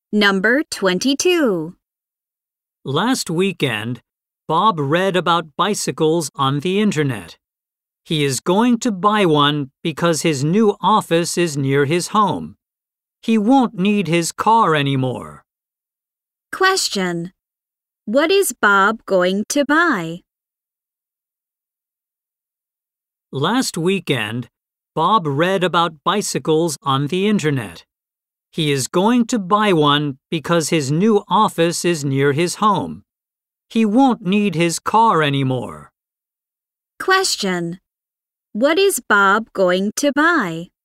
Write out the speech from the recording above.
Number 22. Last weekend, Bob read about bicycles on the internet. He is going to buy one because his new office is near his home. He won't need his car anymore. Question. What is Bob going to buy? Last weekend, Bob read about bicycles on the internet. He is going to buy one because his new office is near his home. He won't need his car anymore. Question. What is Bob going to buy?